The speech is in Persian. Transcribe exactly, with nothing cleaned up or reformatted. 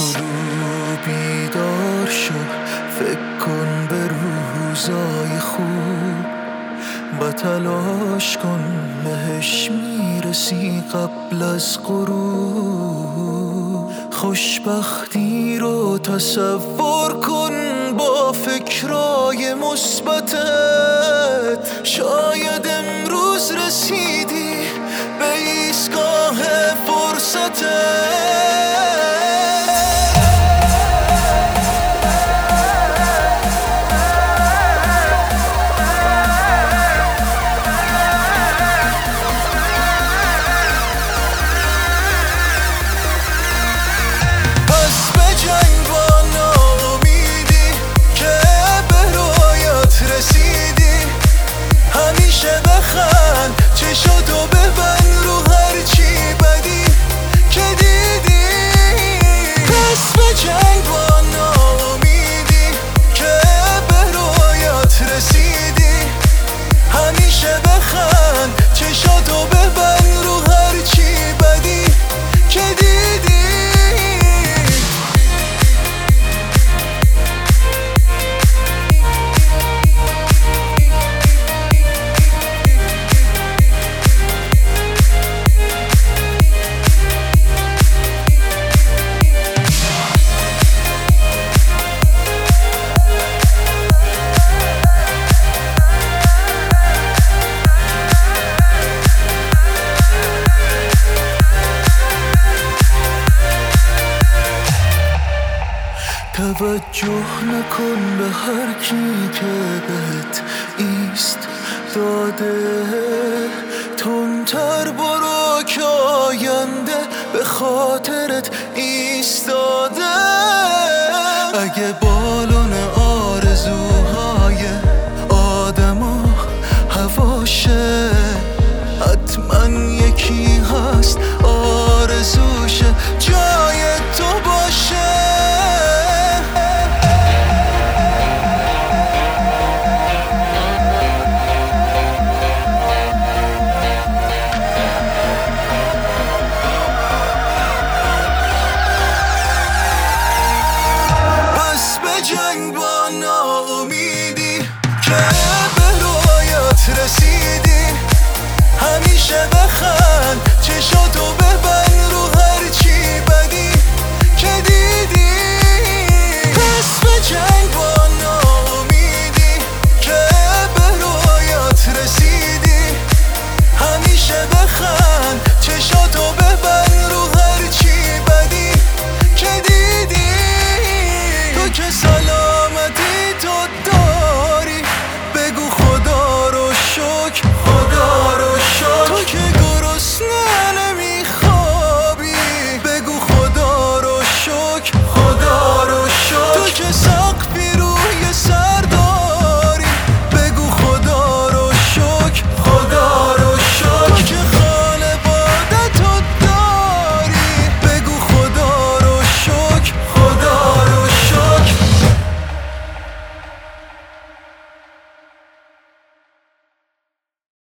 طلوع بیدار شو، فکر کن به روزای خوب و تلاش کن بهش میرسی قبل از غروب. خوشبختی رو تصور کن با فکرای مثبتت، شاید امروز رسیدی به ایستگاه فرصتت. چشاتو ببند رو هرچی بدی که دیدی، پس به جنگ با ناامیدی که به رویات رسیدی. همیشه بخند، چشاتو ببند رو هرچی بدی که دیدی. توجه نکن به هر کی که بهت ایست داده، تندتر برو که آینده به خاطرت ایستاده. اگه با